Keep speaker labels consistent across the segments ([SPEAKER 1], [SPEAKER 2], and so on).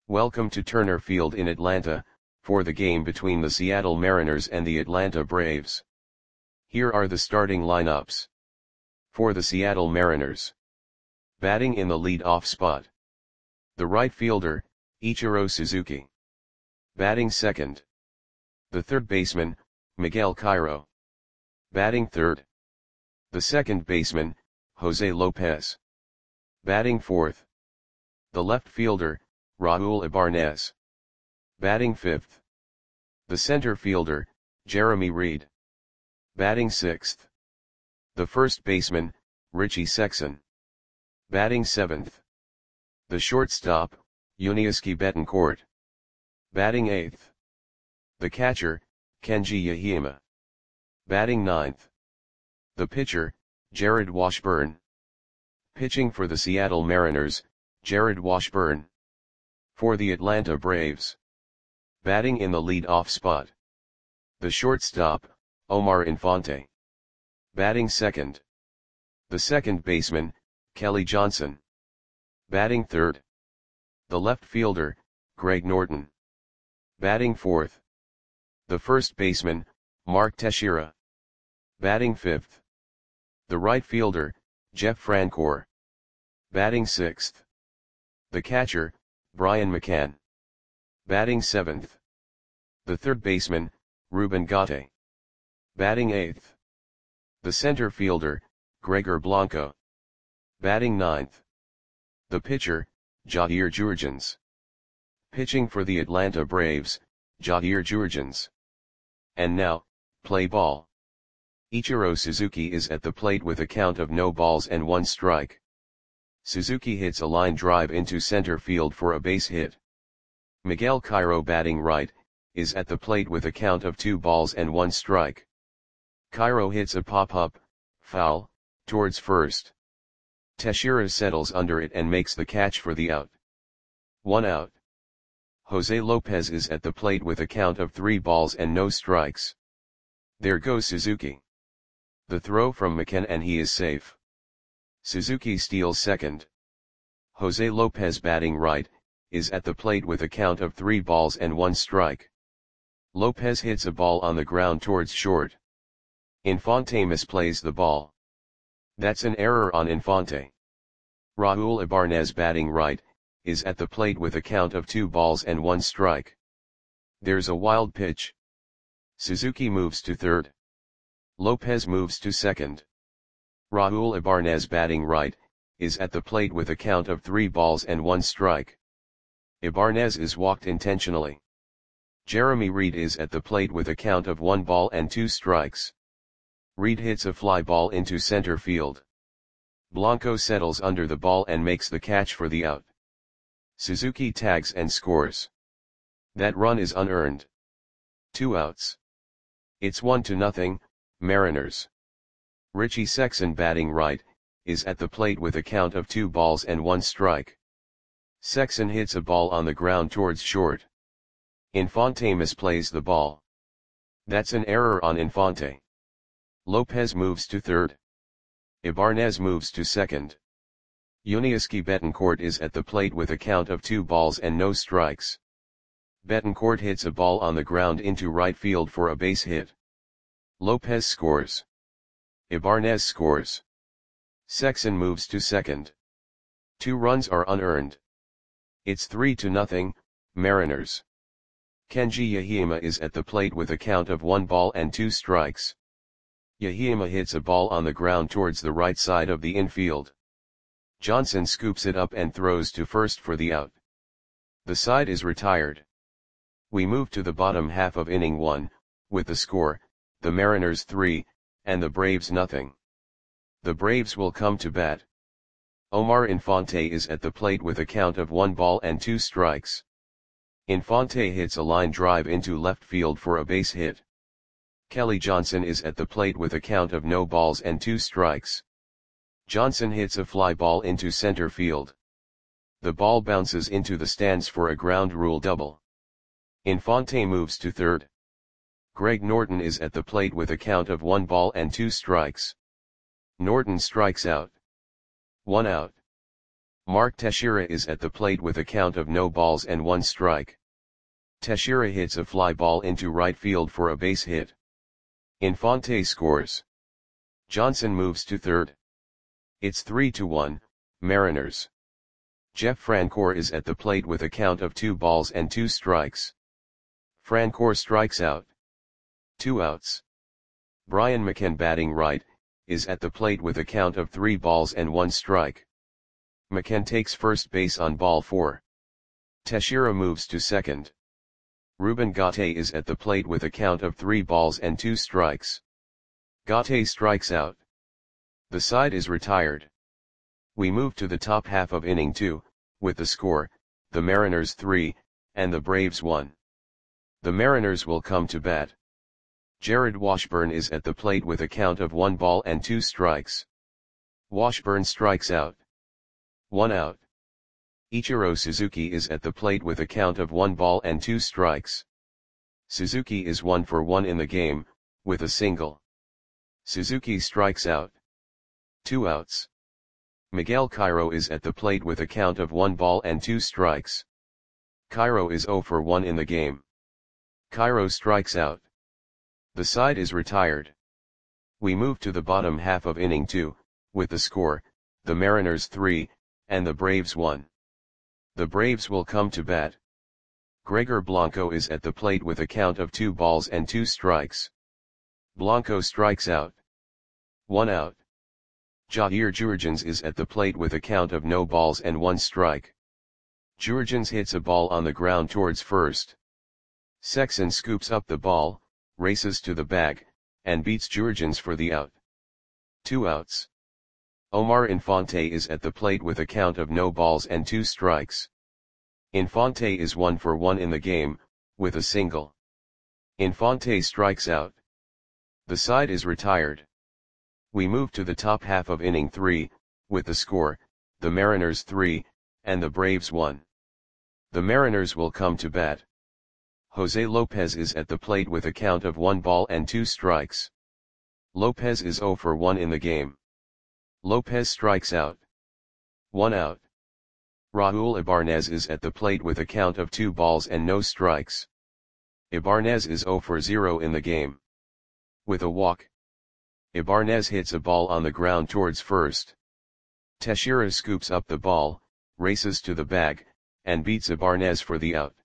[SPEAKER 1] Welcome to Turner Field in Atlanta, for the game between the Seattle Mariners and the Atlanta Braves. Here are the starting lineups. For the Seattle Mariners. Batting in the lead-off spot. The right fielder, Ichiro Suzuki. Batting second. The third baseman, Miguel Cairo. Batting third. The second baseman, Jose Lopez. Batting fourth. The left fielder, Raul Ibanez. Batting fifth. The center fielder, Jeremy Reed. Batting sixth. The first baseman, Richie Sexson. Batting seventh. The shortstop, Yuniesky Betancourt. Batting eighth. The catcher, Kenji Yahima. Batting ninth. The pitcher, Jared Washburn. Pitching for the Seattle Mariners, Jared Washburn. For the Atlanta Braves. Batting in the lead-off spot. The shortstop, Omar Infante. Batting second. The second baseman, Kelly Johnson. Batting third. The left fielder, Greg Norton. Batting fourth. The first baseman, Mark Teixeira. Batting fifth. The right fielder, Jeff Francoeur. Batting sixth. The catcher, Brian McCann. Batting seventh. The third baseman, Ruben Gate. Batting eighth. The center fielder, Gregor Blanco. Batting ninth. The pitcher, Jair Jurrjens. Pitching for the Atlanta Braves, Jair Jurrjens. And now, play ball. Ichiro Suzuki is at the plate with a count of no balls and one strike. Suzuki hits a line drive into center field for a base hit. Miguel Cairo, batting right, is at the plate with a count of 2 balls and 1 strike. Cairo hits a pop-up, foul, towards first. Teixeira settles under it and makes the catch for the out. 1 out. Jose Lopez is at the plate with a count of 3 balls and no strikes. There goes Suzuki. The throw from McCann and he is safe. Suzuki steals second. Jose Lopez, batting right, is at the plate with a count of 3 balls and 1 strike. Lopez hits a ball on the ground towards short. Infante misplays the ball. That's an error on Infante. Raul Ibanez, batting right, is at the plate with a count of 2 balls and 1 strike. There's a wild pitch. Suzuki moves to third. Lopez moves to second. Raul Ibanez, batting right, is at the plate with a count of 3 balls and 1 strike. Ibanez is walked intentionally. Jeremy Reed is at the plate with a count of 1 ball and 2 strikes. Reed hits a fly ball into center field. Blanco settles under the ball and makes the catch for the out. Suzuki tags and scores. That run is unearned. 2 outs. It's 1-0, Mariners. Richie Sexson, batting right, is at the plate with a count of 2 balls and 1 strike. Sexson hits a ball on the ground towards short. Infante misplays the ball. That's an error on Infante. Lopez moves to third. Ibanez moves to second. Yuniesky Betancourt is at the plate with a count of 2 balls and no strikes. Betancourt hits a ball on the ground into right field for a base hit. Lopez scores. Ibanez scores. Sexson moves to second. 2 runs are unearned. It's 3-0, Mariners. Kenji Yahima is at the plate with a count of 1 ball and 2 strikes. Yahima hits a ball on the ground towards the right side of the infield. Johnson scoops it up and throws to first for the out. The side is retired. We move to the bottom half of inning 1, with the score, the Mariners 3, and the Braves 0. The Braves will come to bat. Omar Infante is at the plate with a count of 1 ball and 2 strikes. Infante hits a line drive into left field for a base hit. Kelly Johnson is at the plate with a count of no balls and 2 strikes. Johnson hits a fly ball into center field. The ball bounces into the stands for a ground rule double. Infante moves to third. Greg Norton is at the plate with a count of 1 ball and 2 strikes. Norton strikes out. 1 out. Mark Teixeira is at the plate with a count of no balls and 1 strike. Teixeira hits a fly ball into right field for a base hit. Infante scores. Johnson moves to third. It's 3-1, Mariners. Jeff Francoeur is at the plate with a count of 2 balls and 2 strikes. Francoeur strikes out. 2 outs. Brian McCann, batting right, is at the plate with a count of 3 balls and 1 strike. McCann takes first base on ball 4. Teixeira moves to second. Ruben Gatte is at the plate with a count of 3 balls and 2 strikes. Gatte strikes out. The side is retired. We move to the top half of inning 2, with the score, the Mariners 3, and the Braves 1. The Mariners will come to bat. Jared Washburn is at the plate with a count of 1 ball and 2 strikes. Washburn strikes out. 1 out. Ichiro Suzuki is at the plate with a count of 1 ball and 2 strikes. Suzuki is 1 for 1 in the game, with a single. Suzuki strikes out. 2 outs. Miguel Cairo is at the plate with a count of 1 ball and 2 strikes. Cairo is 0 for 1 in the game. Cairo strikes out. The side is retired. We move to the bottom half of inning 2, with the score, the Mariners 3, and the Braves 1. The Braves will come to bat. Gregor Blanco is at the plate with a count of 2 balls and 2 strikes. Blanco strikes out. 1 out. Jair Jurgens is at the plate with a count of no balls and 1 strike. Jurgens hits a ball on the ground towards first. Sexson scoops up the ball, races to the bag, and beats Jurgens for the out. 2 outs. Omar Infante is at the plate with a count of no balls and 2 strikes. Infante is 1 for 1 in the game, with a single. Infante strikes out. The side is retired. We move to the top half of inning 3, with the score, the Mariners 3, and the Braves 1. The Mariners will come to bat. Jose Lopez is at the plate with a count of 1 ball and 2 strikes. Lopez is 0 for 1 in the game. Lopez strikes out. 1 out. Raul Ibanez is at the plate with a count of 2 balls and no strikes. Ibanez is 0 for 0 in the game. With a walk. Ibanez hits a ball on the ground towards first. Teixeira scoops up the ball, races to the bag, and beats Ibanez for the out.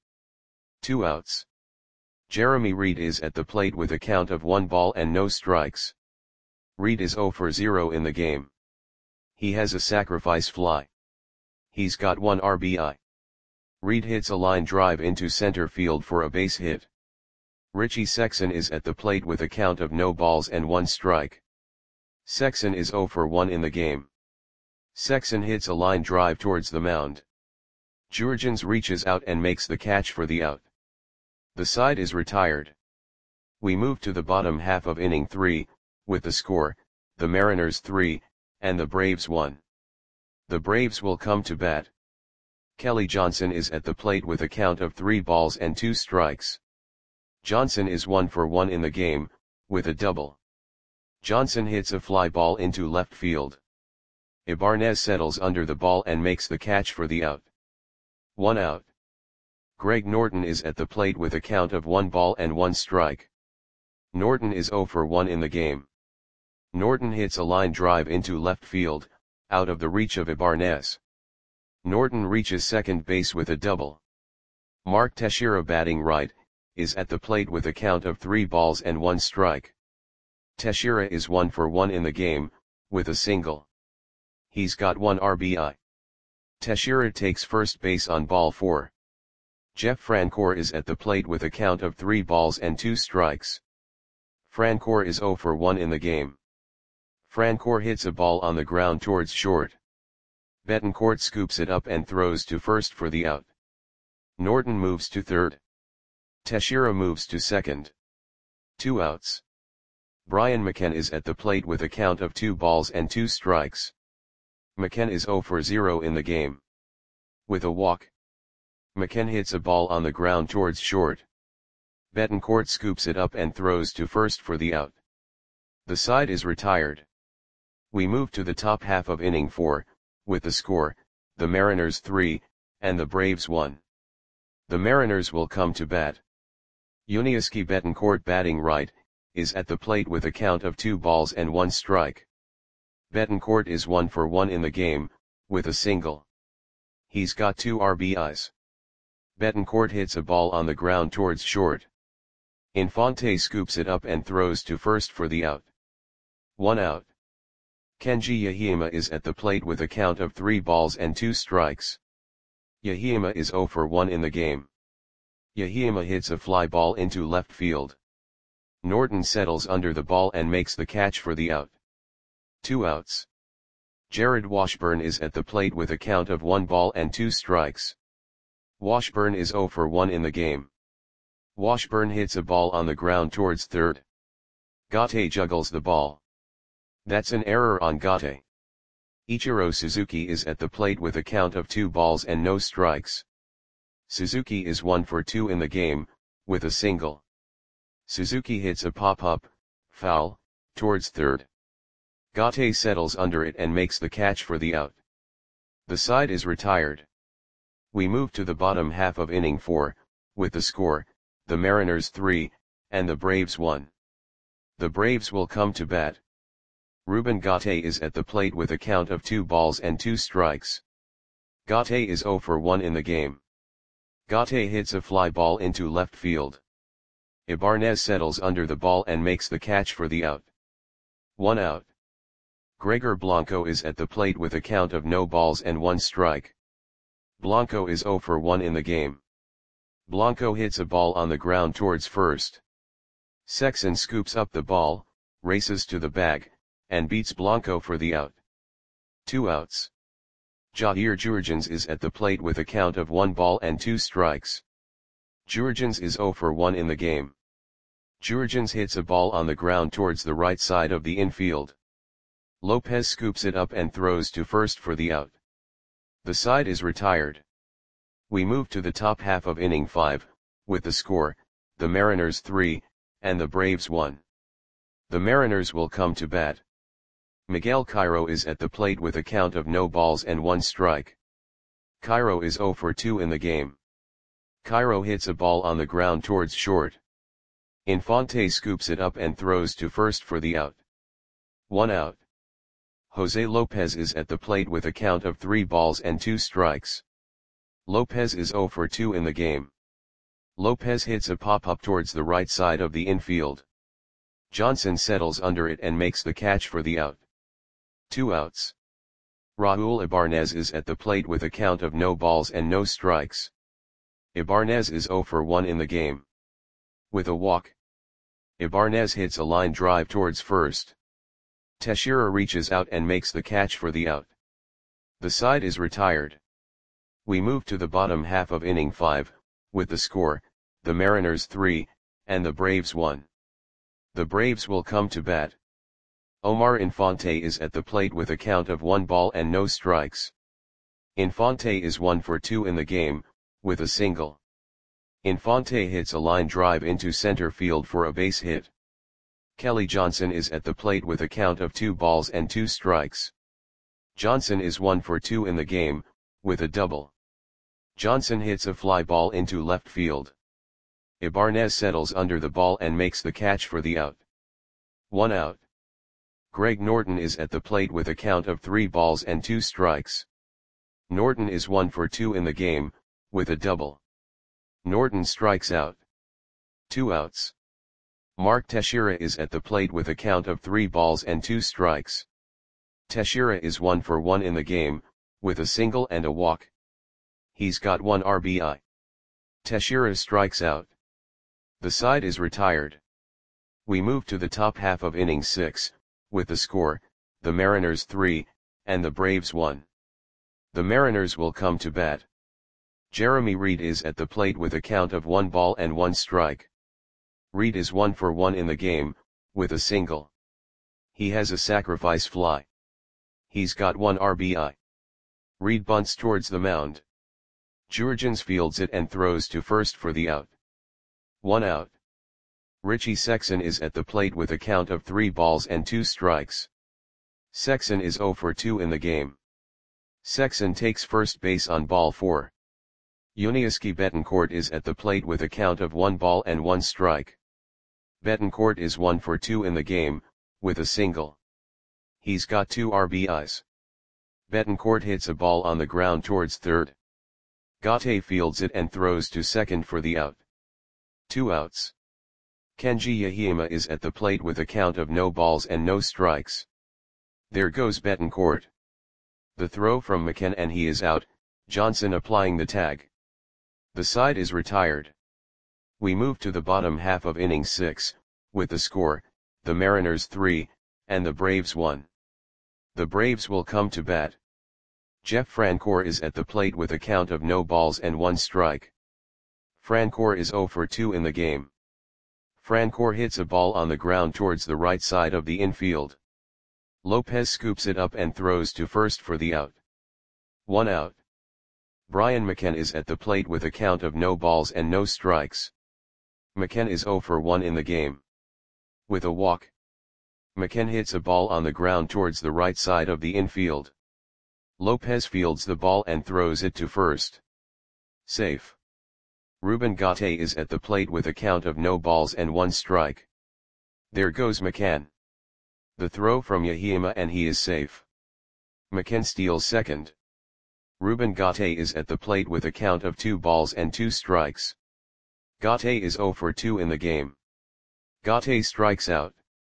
[SPEAKER 1] 2 outs. Jeremy Reed is at the plate with a count of 1 ball and no strikes. Reed is 0 for 0 in the game. He has a sacrifice fly. He's got 1 RBI. Reed hits a line drive into center field for a base hit. Richie Sexson is at the plate with a count of no balls and 1 strike. Sexson is 0 for 1 in the game. Sexson hits a line drive towards the mound. Jurgens reaches out and makes the catch for the out. The side is retired. We move to the bottom half of inning 3, with the score, the Mariners 3, and the Braves 1. The Braves will come to bat. Kelly Johnson is at the plate with a count of 3 balls and 2 strikes. Johnson is 1 for 1 in the game, with a double. Johnson hits a fly ball into left field. Ibanez settles under the ball and makes the catch for the out. 1 out. Greg Norton is at the plate with a count of 1 ball and 1 strike. Norton is 0 for 1 in the game. Norton hits a line drive into left field, out of the reach of Ibanez. Norton reaches second base with a double. Mark Teixeira, batting right, is at the plate with a count of 3 balls and 1 strike. Teixeira is 1 for 1 in the game, with a single. He's got 1 RBI. Teixeira takes first base on ball 4. Jeff Francoeur is at the plate with a count of 3 balls and 2 strikes. Francoeur is 0 for 1 in the game. Francoeur hits a ball on the ground towards short. Betancourt scoops it up and throws to first for the out. Norton moves to third. Teixeira moves to second. 2 outs. Brian McCann is at the plate with a count of 2 balls and 2 strikes. McCann is 0 for 0 in the game. With a walk. McCann hits a ball on the ground towards short. Betancourt scoops it up and throws to first for the out. The side is retired. We move to the top half of inning 4, with the score, the Mariners 3, and the Braves 1. The Mariners will come to bat. Yuniesky Betancourt, batting right, is at the plate with a count of 2 balls and 1 strike. Betancourt is 1 for 1 in the game, with a single. He's got 2 RBIs. Betancourt hits a ball on the ground towards short. Infante scoops it up and throws to first for the out. 1 out. Kenji Yahima is at the plate with a count of 3 balls and 2 strikes. Yahima is 0 for 1 in the game. Yahima hits a fly ball into left field. Norton settles under the ball and makes the catch for the out. 2 outs. Jared Washburn is at the plate with a count of 1 ball and 2 strikes. Washburn is 0 for 1 in the game. Washburn hits a ball on the ground towards third. Gate juggles the ball. That's an error on Gate. Ichiro Suzuki is at the plate with a count of 2 balls and no strikes. Suzuki is 1 for 2 in the game, with a single. Suzuki hits a pop-up, foul, towards third. Gate settles under it and makes the catch for the out. The side is retired. We move to the bottom half of inning 4, with the score, the Mariners 3, and the Braves 1. The Braves will come to bat. Ruben Gate is at the plate with a count of 2 balls and 2 strikes. Gate is 0 for 1 in the game. Gate hits a fly ball into left field. Ibanez settles under the ball and makes the catch for the out. 1 out. Gregor Blanco is at the plate with a count of no balls and 1 strike. Blanco is 0 for 1 in the game. Blanco hits a ball on the ground towards first. Sexson scoops up the ball, races to the bag, and beats Blanco for the out. 2 outs. Jair Jurgens is at the plate with a count of 1 ball and 2 strikes. Jurgens is 0 for 1 in the game. Jurgens hits a ball on the ground towards the right side of the infield. Lopez scoops it up and throws to first for the out. The side is retired. We move to the top half of inning 5, with the score, the Mariners 3, and the Braves 1. The Mariners will come to bat. Miguel Cairo is at the plate with a count of no balls and 1 strike. Cairo is 0 for 2 in the game. Cairo hits a ball on the ground towards short. Infante scoops it up and throws to first for the out. 1 out. Jose Lopez is at the plate with a count of 3 balls and 2 strikes. Lopez is 0 for 2 in the game. Lopez hits a pop-up towards the right side of the infield. Johnson settles under it and makes the catch for the out. 2 outs. Raul Ibanez is at the plate with a count of no balls and no strikes. Ibanez is 0 for 1 in the game. With a walk. Ibanez hits a line drive towards first. Teixeira reaches out and makes the catch for the out. The side is retired. We move to the bottom half of inning 5, with the score, the Mariners 3, and the Braves 1. The Braves will come to bat. Omar Infante is at the plate with a count of 1 ball and no strikes. Infante is 1 for 2 in the game, with a single. Infante hits a line drive into center field for a base hit. Kelly Johnson is at the plate with a count of 2 balls and 2 strikes. Johnson is 1 for 2 in the game, with a double. Johnson hits a fly ball into left field. Ibanez settles under the ball and makes the catch for the out. 1 out. Greg Norton is at the plate with a count of 3 balls and 2 strikes. Norton is 1 for 2 in the game, with a double. Norton strikes out. 2 outs. Mark Teixeira is at the plate with a count of 3 balls and 2 strikes. Teixeira is 1 for 1 in the game, with a single and a walk. He's got 1 RBI. Teixeira strikes out. The side is retired. We move to the top half of inning 6, with the score, the Mariners 3, and the Braves 1. The Mariners will come to bat. Jeremy Reed is at the plate with a count of 1 ball and 1 strike. Reed is 1 for 1 in the game, with a single. He has a sacrifice fly. He's got 1 RBI. Reed bunts towards the mound. Jurgens fields it and throws to first for the out. 1 out. Richie Sexson is at the plate with a count of 3 balls and 2 strikes. Sexson is 0 for 2 in the game. Sexton takes first base on ball 4. Yuniesky Betancourt is at the plate with a count of 1 ball and 1 strike. Betancourt is 1 for 2 in the game, with a single. He's got 2 RBIs. Betancourt hits a ball on the ground towards third. Gate fields it and throws to second for the out. 2 outs. Kenji Yahima is at the plate with a count of no balls and no strikes. There goes Betancourt. The throw from McCann and he is out, Johnson applying the tag. The side is retired. We move to the bottom half of inning 6, with the score, the Mariners 3, and the Braves 1. The Braves will come to bat. Jeff Francoeur is at the plate with a count of no balls and 1 strike. Francoeur is 0 for 2 in the game. Francoeur hits a ball on the ground towards the right side of the infield. Lopez scoops it up and throws to first for the out. 1 out. Brian McCann is at the plate with a count of no balls and no strikes. McCann is 0 for 1 in the game. With a walk. McCann hits a ball on the ground towards the right side of the infield. Lopez fields the ball and throws it to first. Safe. Ruben Gate is at the plate with a count of no balls and 1 strike. There goes McCann. The throw from Yahima and he is safe. McCann steals second. Ruben Gate is at the plate with a count of 2 balls and 2 strikes. Gate is 0 for 2 in the game. Gate strikes out.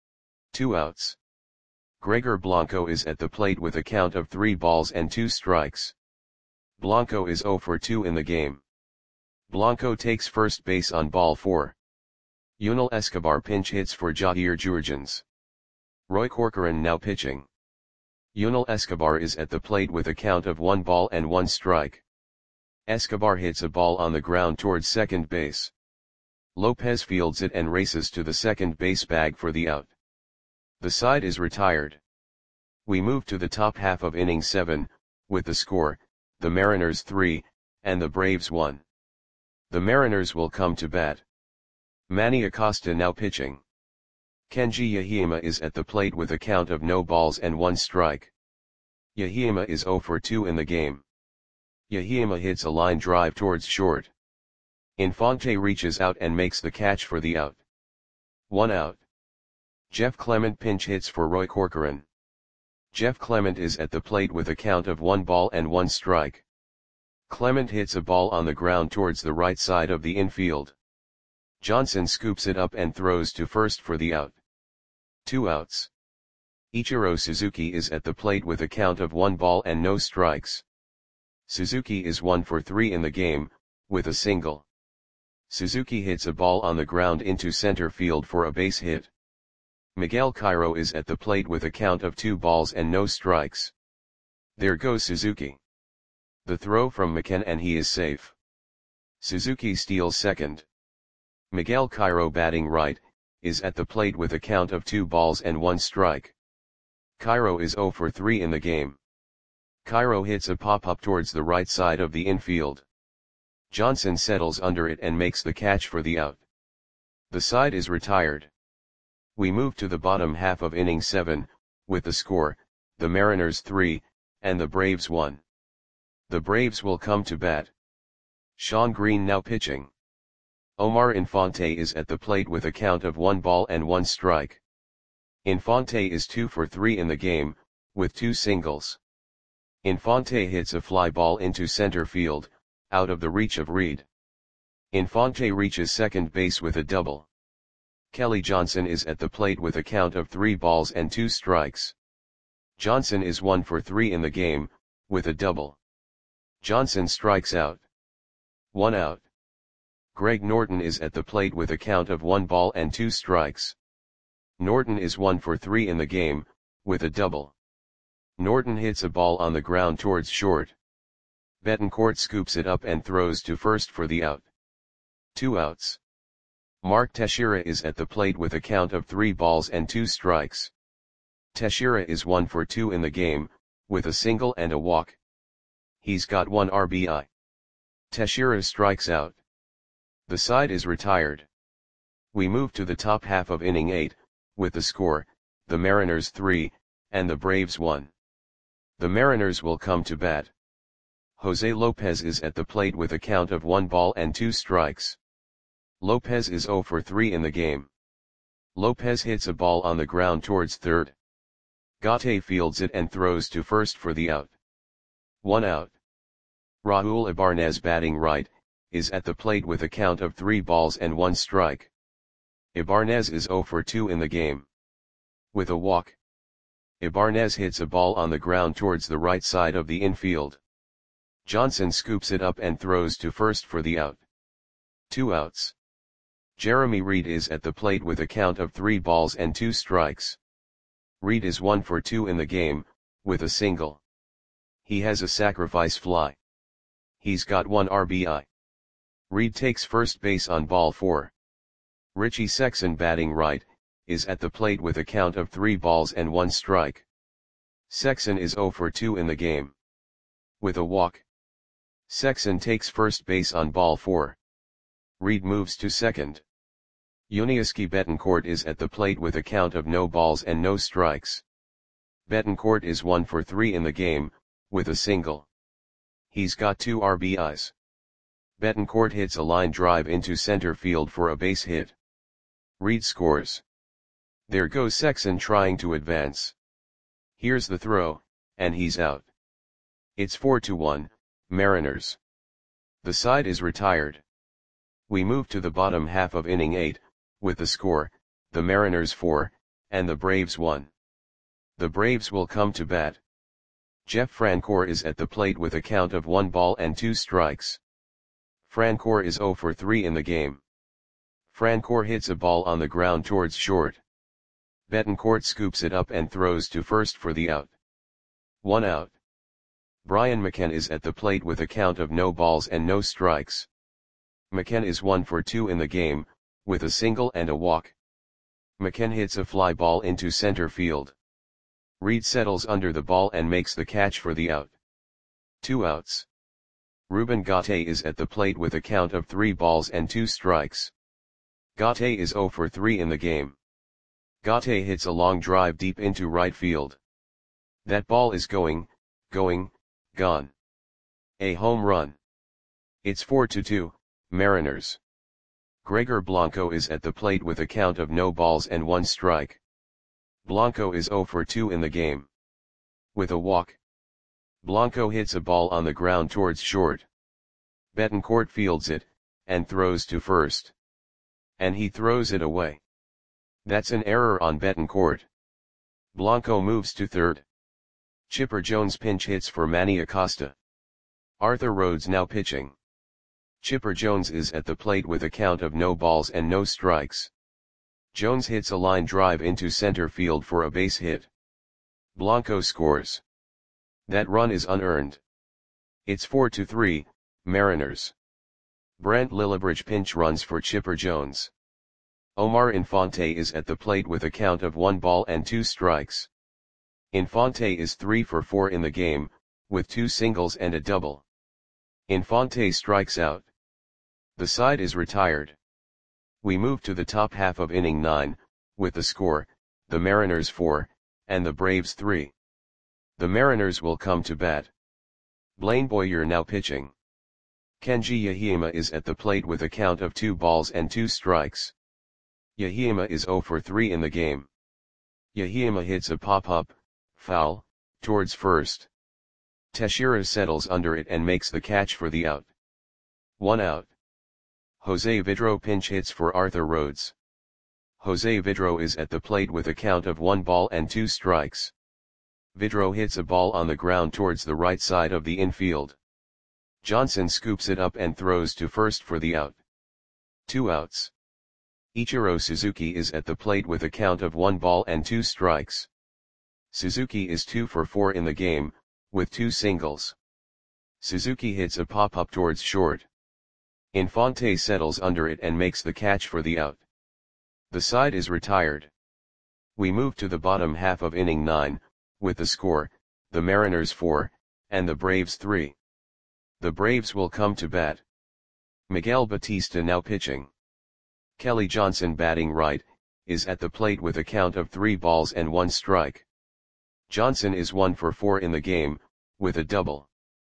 [SPEAKER 1] 2 outs. Gregor Blanco is at the plate with a count of 3 balls and 2 strikes. Blanco is 0 for 2 in the game. Blanco takes first base on ball 4. Yunel Escobar pinch hits for Jair Jurgens. Roy Corcoran now pitching. Yunel Escobar is at the plate with a count of 1 ball and 1 strike. Escobar hits a ball on the ground towards second base. Lopez fields it and races to the second base bag for the out. The side is retired. We move to the top half of inning 7, with the score, the Mariners 3, and the Braves 1. The Mariners will come to bat. Manny Acosta now pitching. Kenji Yahima is at the plate with a count of no balls and 1 strike. Yahima is 0 for 2 in the game. Yahima hits a line drive towards short. Infante reaches out and makes the catch for the out. 1 out. Jeff Clement pinch hits for Roy Corcoran. Jeff Clement is at the plate with a count of 1 ball and 1 strike. Clement hits a ball on the ground towards the right side of the infield. Johnson scoops it up and throws to first for the out. 2 outs. Ichiro Suzuki is at the plate with a count of 1 ball and no strikes. Suzuki is 1 for 3 in the game, with a single. Suzuki hits a ball on the ground into center field for a base hit. Miguel Cairo is at the plate with a count of 2 balls and no strikes. There goes Suzuki. The throw from McCann and he is safe. Suzuki steals second. Miguel Cairo batting right, is at the plate with a count of 2 balls and 1 strike. Cairo is 0 for 3 in the game. Cairo hits a pop-up towards the right side of the infield. Johnson settles under it and makes the catch for the out. The side is retired. We move to the bottom half of inning 7, with the score, the Mariners 3, and the Braves 1. The Braves will come to bat. Sean Green now pitching. Omar Infante is at the plate with a count of 1 ball and 1 strike. Infante is 2 for 3 in the game, with 2 singles. Infante hits a fly ball into center field, out of the reach of Reed. Infante reaches second base with a double. Kelly Johnson is at the plate with a count of 3 balls and 2 strikes. Johnson is 1 for 3 in the game, with a double. Johnson strikes out. 1 out. Greg Norton is at the plate with a count of 1 ball and 2 strikes. Norton is 1 for 3 in the game, with a double. Norton hits a ball on the ground towards short. Betancourt scoops it up and throws to first for the out. 2 outs. Mark Teixeira is at the plate with a count of 3 balls and 2 strikes. Teixeira is 1 for 2 in the game, with a single and a walk. He's got 1 RBI. Teixeira strikes out. The side is retired. We move to the top half of inning 8, with the score, the Mariners 3, and the Braves 1. The Mariners will come to bat. Jose Lopez is at the plate with a count of 1 ball and 2 strikes. Lopez is 0 for 3 in the game. Lopez hits a ball on the ground towards third. Gate fields it and throws to first for the out. 1 out. Raul Ibanez batting right, is at the plate with a count of 3 balls and 1 strike. Ibanez is 0 for 2 in the game. With a walk. Ibanez hits a ball on the ground towards the right side of the infield. Johnson scoops it up and throws to first for the out. 2 outs. Jeremy Reed is at the plate with a count of 3 balls and 2 strikes. Reed is 1 for 2 in the game, with a single. He has a sacrifice fly. He's got 1 RBI. Reed takes first base on ball 4. Richie Sexson batting right, is at the plate with a count of 3 balls and 1 strike. Sexson is 0 for 2 in the game. With a walk. Sexson takes first base on ball 4. Reed moves to second. Yuniesky Betancourt is at the plate with a count of no balls and no strikes. Betancourt is 1 for 3 in the game, with a single. He's got 2 RBIs. Betancourt hits a line drive into center field for a base hit. Reed scores. There goes Sexson trying to advance. Here's the throw, and he's out. It's 4-1, Mariners. The side is retired. We move to the bottom half of inning 8, with the score, the Mariners 4, and the Braves 1. The Braves will come to bat. Jeff Francoeur is at the plate with a count of 1 ball and 2 strikes. Francoeur is 0 for 3 in the game. Francoeur hits a ball on the ground towards short. Betancourt scoops it up and throws to first for the out. 1 out. Brian McCann is at the plate with a count of no balls and no strikes. McCann is 1 for 2 in the game, with a single and a walk. McCann hits a fly ball into center field. Reed settles under the ball and makes the catch for the out. 2 outs. Ruben Gate is at the plate with a count of 3 balls and 2 strikes. Gate is 0 for 3 in the game. Gate hits a long drive deep into right field. That ball is going, gone. A home run. It's 4-2, Mariners. Gregor Blanco is at the plate with a count of no balls and 1 strike. Blanco is 0 for 2 in the game. With a walk. Blanco hits a ball on the ground towards short. Betancourt fields it, and throws to first. And he throws it away. That's an error on Betancourt. Blanco moves to third. Chipper Jones pinch hits for Manny Acosta. Arthur Rhodes now pitching. Chipper Jones is at the plate with a count of no balls and no strikes. Jones hits a line drive into center field for a base hit. Blanco scores. That run is unearned. It's 4-3, Mariners. Brent Lillibridge pinch runs for Chipper Jones. Omar Infante is at the plate with a count of 1 ball and 2 strikes. Infante is 3 for 4 in the game, with 2 singles and a double. Infante strikes out. The side is retired. We move to the top half of inning 9, with the score, the Mariners 4, and the Braves 3. The Mariners will come to bat. Blaine Boyer now pitching. Kenji Yahima is at the plate with a count of 2 balls and 2 strikes. Yahima is 0 for 3 in the game. Yahima hits a pop-up, foul, towards first. Teixeira settles under it and makes the catch for the out. 1 out. Jose Vidro pinch hits for Arthur Rhodes. Jose Vidro is at the plate with a count of 1 ball and 2 strikes. Vidro hits a ball on the ground towards the right side of the infield. Johnson scoops it up and throws to first for the out. 2 outs. Ichiro Suzuki is at the plate with a count of 1 ball and 2 strikes. Suzuki is 2 for 4 in the game, with 2 singles. Suzuki hits a pop-up towards short. Infante settles under it and makes the catch for the out. The side is retired. We move to the bottom half of inning 9, with the score, the Mariners 4, and the Braves 3. The Braves will come to bat. Miguel Batista now pitching. Kelly Johnson batting right, is at the plate with a count of 3 balls and 1 strike. Johnson is 1 for 4 in the game, with a double.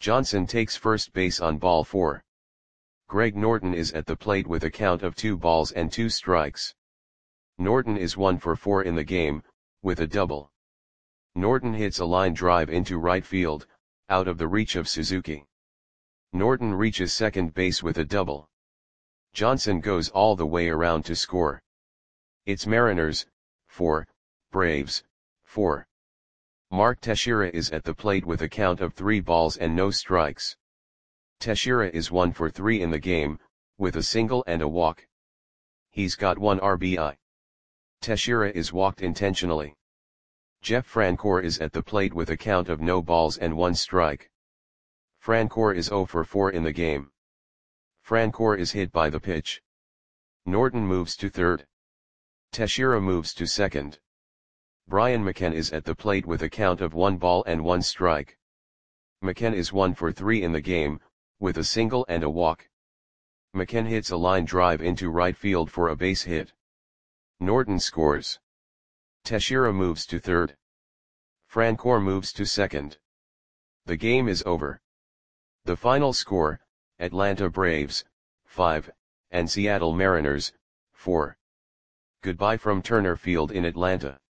[SPEAKER 1] Johnson takes first base on ball 4. Greg Norton is at the plate with a count of 2 balls and 2 strikes. Norton is 1 for 4 in the game, with a double. Norton hits a line drive into right field, out of the reach of Suzuki. Norton reaches second base with a double. Johnson goes all the way around to score. It's Mariners, 4, Braves, 4. Mark Teixeira is at the plate with a count of 3 balls and no strikes. Teixeira is 1 for 3 in the game, with a single and a walk. He's got 1 RBI. Teixeira is walked intentionally. Jeff Francoeur is at the plate with a count of no balls and 1 strike. Francoeur is 0 for 4 in the game. Francoeur is hit by the pitch. Norton moves to third. Teixeira moves to second. Brian McCann is at the plate with a count of 1 ball and 1 strike. McCann is 1 for 3 in the game, with a single and a walk. McCann hits a line drive into right field for a base hit. Norton scores. Teixeira moves to third. Francoeur moves to second. The game is over. The final score, Atlanta Braves, 5, and Seattle Mariners, 4. Goodbye from Turner Field in Atlanta.